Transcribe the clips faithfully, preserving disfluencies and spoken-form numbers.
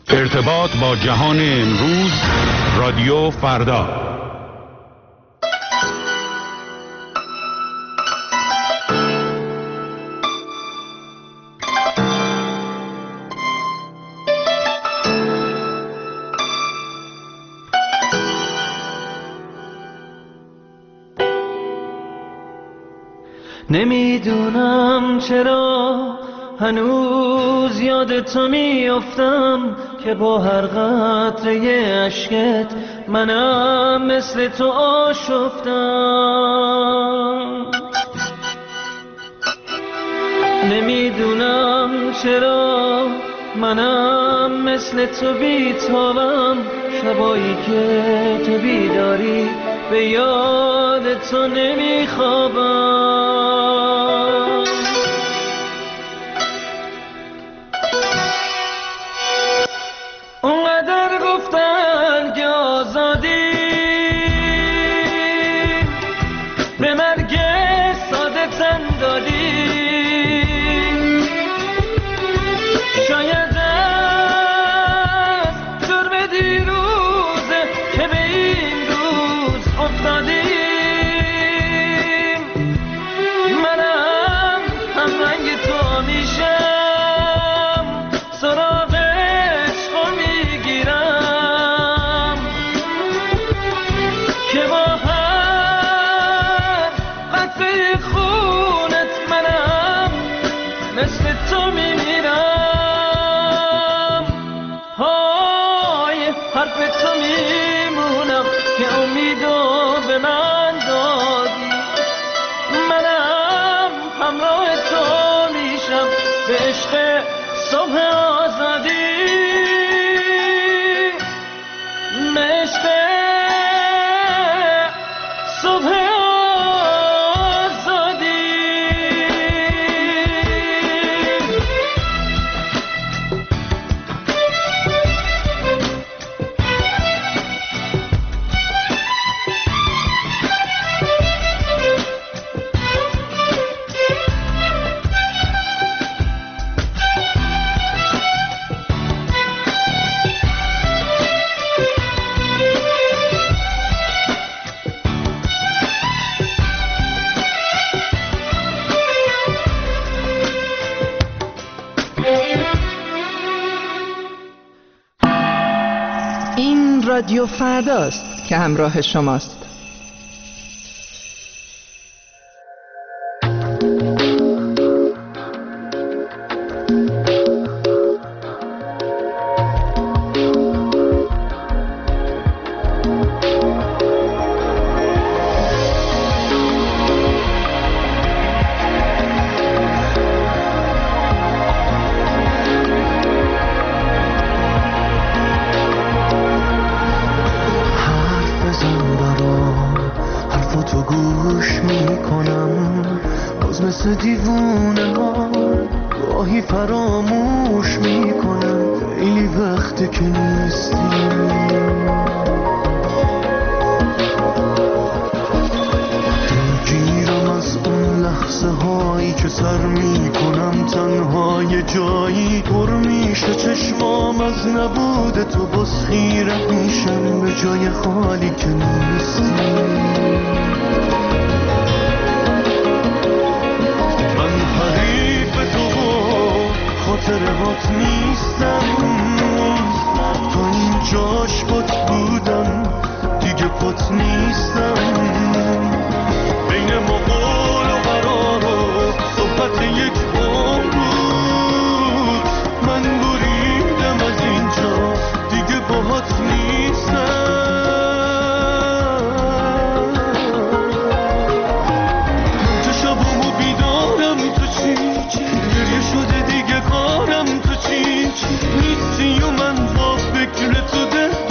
ارتباط با جهان امروز، رادیو فردا. نمیدونم چرا هنوز یاد تو میافتم که با هر قطره اشکت منم مثل تو آشفتم. نمیدونم چرا منم مثل تو بیتابم، شبایی که تو بیداری به یاد تو نمیخوابم. اونقدر گفتن که آزادی به مرگ ساده تن دادی، شاید از جرم دیروزه که به این روز افتادیم. منم هم رنگ تو میشم، سراغ عشقو میگیرم که با هر قطره خونت منم مثل تو میمیرم. های حرف تو میمونم که امیدو به من دادی، منم همراه تو میشم به عشق صبح آزادی، به عشق صبح آزادی. این رادیو فرداست که همراه شماست. دیوونه ها گاهی فراموش میکنم، خیلی وقته که نیستی. دلگیرم از اون لحظه هایی که سر میکنم تنها یه جایی، پر میشه چشمام از نبود تو، باز خیره میشم به جای خالی که نیستی. خاطرات نیستم، تو اینجاش پات بودم دیگه پات نیستم. بین ما قول و قرار و صحبت یک عمر بود، من بریدم از اینجا دیگه باهات نیستم. چه شبامو بیدارم تو چی گریه شده دیگه کارم تو چی نیستی و من با فکر تو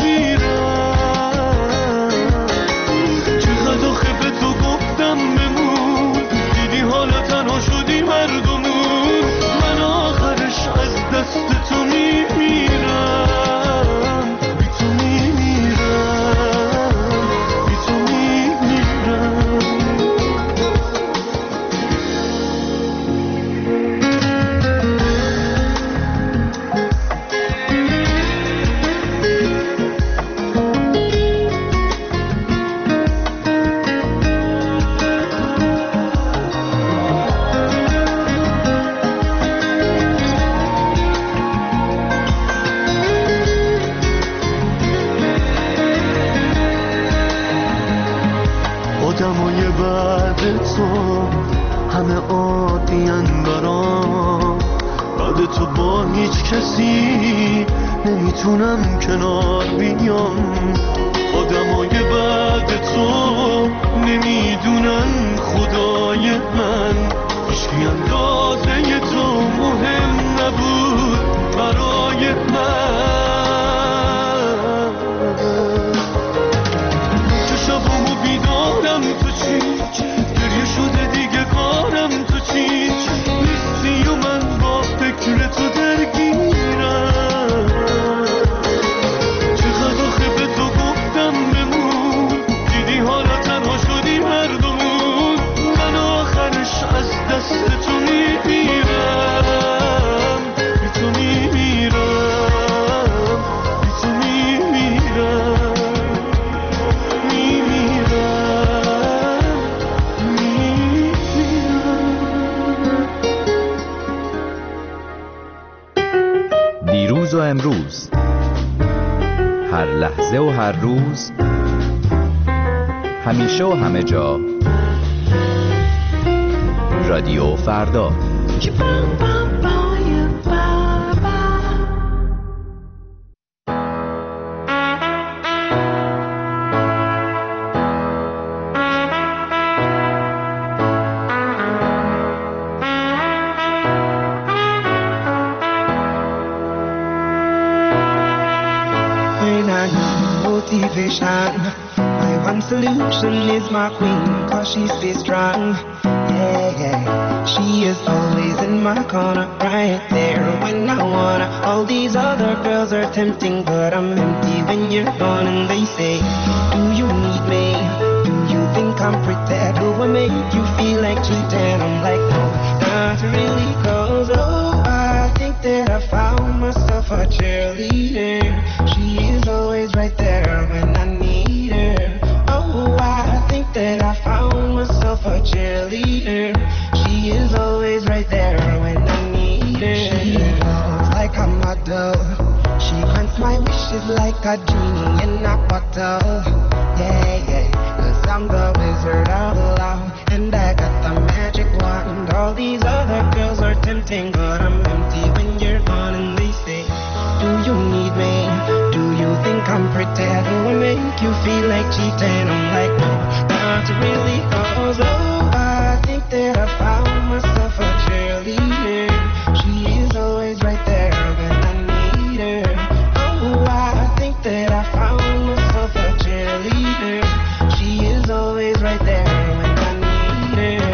دلگیرم. چقدر آخه به تو گفتم بمون، دیدی حالا تنها شدی مردمون. من آخرش از دست تو میمیرم، بی تو میمیرم. صبح همه عادی‌اند برام، بعد تو با هیچ کسی نمیتونم کنار بیام. آدمای بعد تو نمیدونن خدای من، هیچکی اندازه تو مهم نبود برای من. چشمامو بیدارم تو چی، گریه شده دیگه کارم تو چی، نیستی و من با فکر تو درگیرم. چقدر آخه به تو گفتم بمون، دیدی حالا تنها شدی هر دومون، من آخرش از دست تو میمیرم، بی تو میمیرم، بی تو میمیرم، میمیرم، میمیرم. دیروز و امروز، هر لحظه و هر روز، همیشه و همه جا، رادیو فردا. Motivation, my one solution is my queen, cause she stays strong. Yeah, yeah, she is always in my corner, right there when I wanna. All these other girls are tempting, but I'm empty when you're gone. And they say, do you need me? Do you think I'm pretty? Do I make you feel like cheating? I'm like, no, not really, cause oh, I think that I found myself a cheerleader. She is always right there when I need her. Oh, I think that I found myself a cheerleader. She is always right there when I need her. She looks like a model. She grants my wishes like a genie in a bottle. Yeah, yeah, cause I'm the wizard of love, and I got the magic wand. All these other girls are tempting, but I'm empty when you're gone. And they say, do you need me? Do you think I'm pretty? Do I make you feel like cheating? I'm like, no, not really, cause oh, I think that I found myself a cheerleader. She is always right there when I need her. Oh, I think that I found myself a cheerleader. She is always right there when I need her.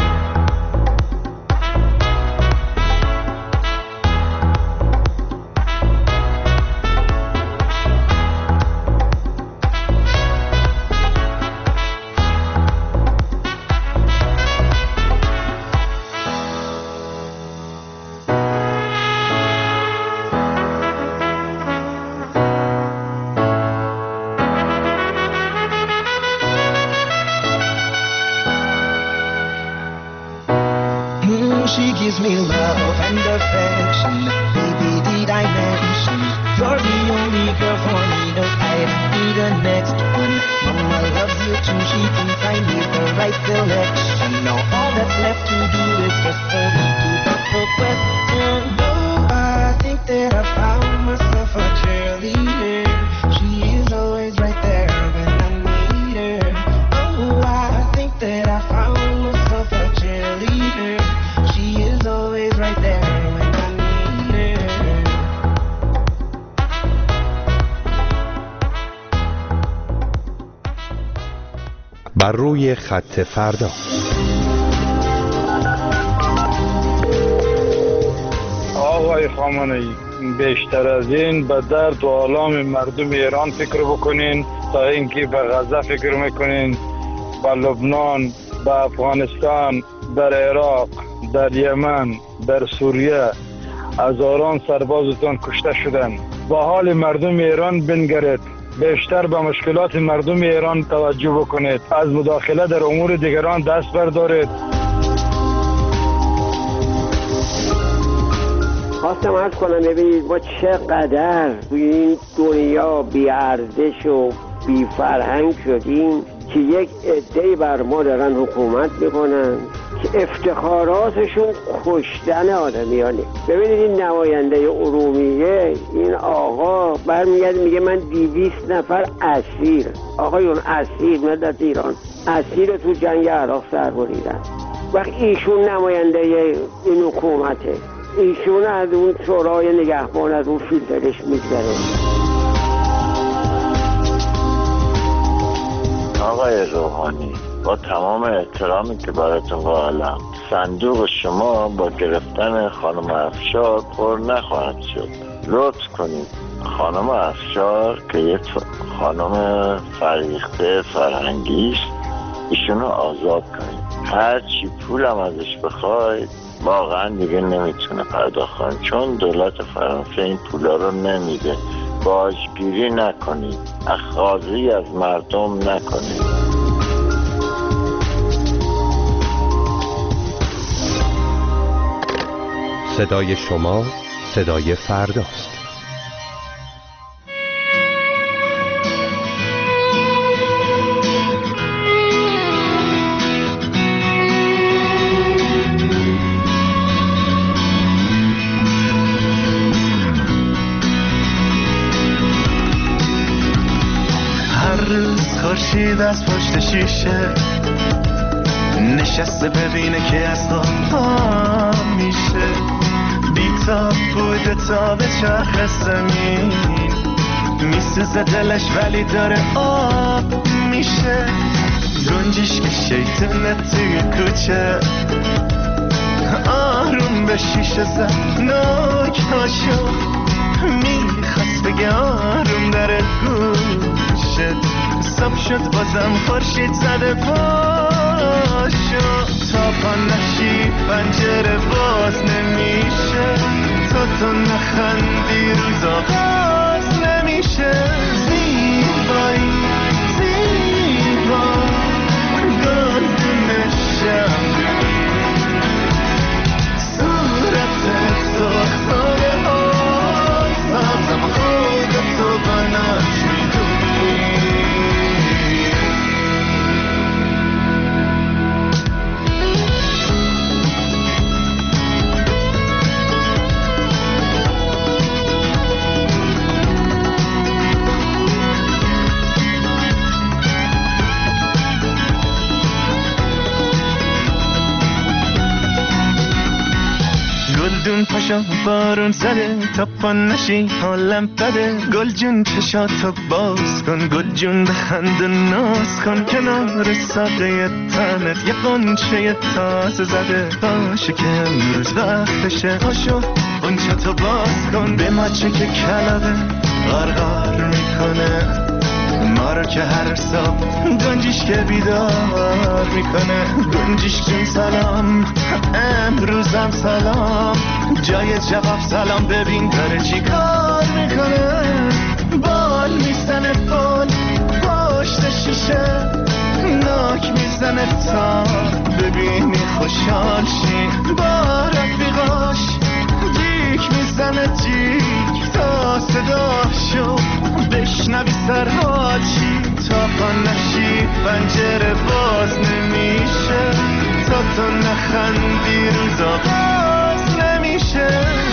She gives me love and affection. Baby, did I mention you're the only girl for me? No, I don't need the next one. Mama loves you too. She thinks I need the right selection. Now all that's left to do is just for me to put the question. Oh, I think that I found myself a cheerleader. She is always right there when I need her. Oh, I think that I found myself a cheerleader. She is always right there when I need her. بر روی خط فردا. آقای خامنه‌ای، بیشتر از این به درد و آلام مردم ایران فکر بکنین تا اینکه به غزه فکر میکنین. به لبنان، به افغانستان، در عراق، در یمن، در سوریه هزاران سربازتان کشته شدند. با حال مردم ایران بنگرید، بیشتر به مشکلات مردم ایران توجه بکنید، از مداخله در امور دیگران دست بردارید. خواستم عرض کنم ببینید ما چقدر توی این دنیا بی ارزش و بی فرهنگ شدیم که یک عده‌ای بر ما دارن حکومت میکنن که افتخاراتشون کشتن آدمیانه. ببینید این نماینده ارومیه، این آقا برمیگرد میگه من دویست نفر اسیر، آقایون اسیر، ملت ایران اسیر تو جنگ عراق سر بریدن. وقتی ایشون نماینده این حکومته، ایشون از اون شورای نگهبان از اون فیلترش میگذره. آقای روحانی، با تمام احترامی که براتون قائلم، صندوق شما با گرفتن خانم افشار پر نخواهد شد. لطف کنید خانم افشار که یک خانم فریخته فرهنگی است، ایشونو آزاد کنید. هر چی پولم ازش بخواید واقعا دیگه نمیتونه پرداخت کنه، چون دولت فرانسه این پولا رو نمیده. باجگیری نکنید، اخاذی از مردم نکنید. صدای شما صدای فرداست. خورشید از پشت شیشه نشسته ببینه که از خواب میشه، بیتاب بوده تا به چرخ زمین میسوزه دلش ولی داره آب میشه. گنجیش که شیطنه توی کوچه آروم به شیشه زد ناک هاشو میخواست بگه آروم داره گوشه. صبح شد بازم خورشید زده پاشو، تا پا نشی پنجره باز نمیشه، تا تو نخندی روزا باز نمیشه. زیبایی زیبا گلدونشم صورتت سخناره ها سازم خودتو بناش میدونی. گلدون پاشا بارون زده تا پا نشی حالم بده. گل جون چشاتو باز کن، گل جون بخند و ناز کن، کنار ساقه تنت یه قنچه تازه زده. باشه که امروز وقتشه، پاشو قنچتو باز کن، به مچه که کلبه غرغر میکنه ما رو که هر صبح گنجیش که بیدار میکنه. گنجیش جون سلام، امروزم سلام، جای جواب سلام ببین داره چی کار میکنه. بال میزنه بال پشت شیشه ناک میزنه تا ببینی خوشحال شی. با رفیقاش جیک میزنه جیک تا صداشو بشنوی سرحال شی. تا پا نشی پنجره باز نمیشه، تا تو نخندی روزا باز نمیشه.